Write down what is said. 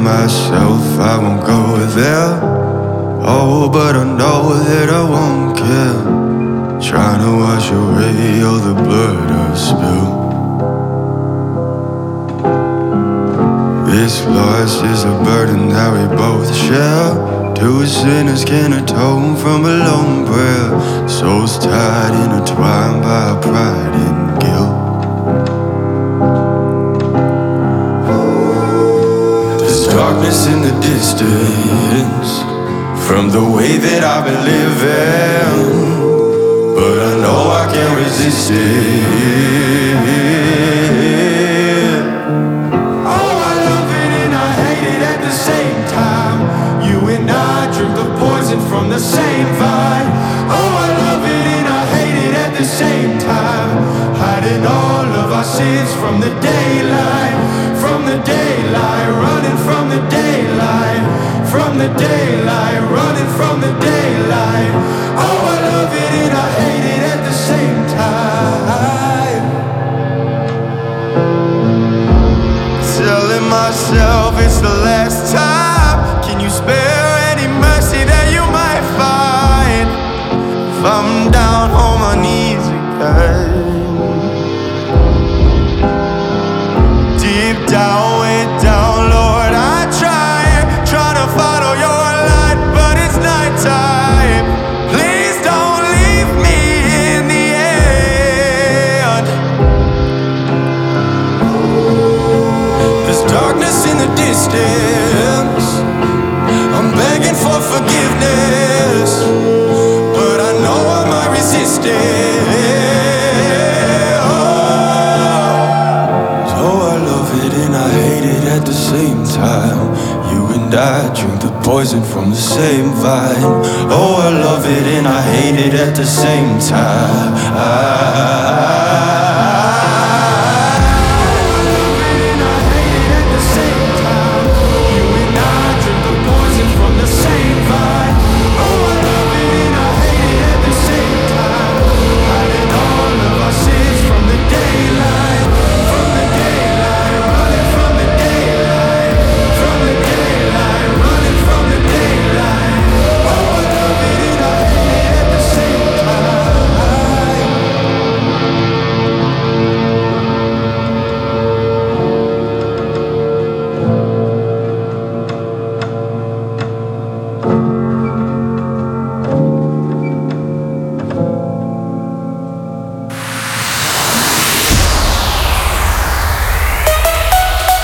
myself I won't go there. Oh, but I know that I won't care. Trying to wash away all the blood I've spilled. This loss is a burden that we both share. Two sinners can atone from a lone prayer. Souls tied, intertwined by our pride and guilt. There's darkness in the distance from the way that I've been living, but I know I can't resist it. From the same vine. Oh, I love it and I hate it at the same time. Hiding all of our sins from the daylight. From the daylight, running from the daylight. From the daylight, running from the daylight. Oh, I love it and I hate it at the same time. Telling myself it's the last time. Can you spare any mercy that you might find if I'm down on my knees again? Deep down, way down, Lord, I try to follow your light, but it's nighttime. Please don't leave me in the end. There's darkness in the distance. I'm begging for forgiveness, but I know I might resist it. Oh, so I love it and I hate it at the same time. You and I drink the poison from the same vine. Oh, I love it and I hate it at the same time.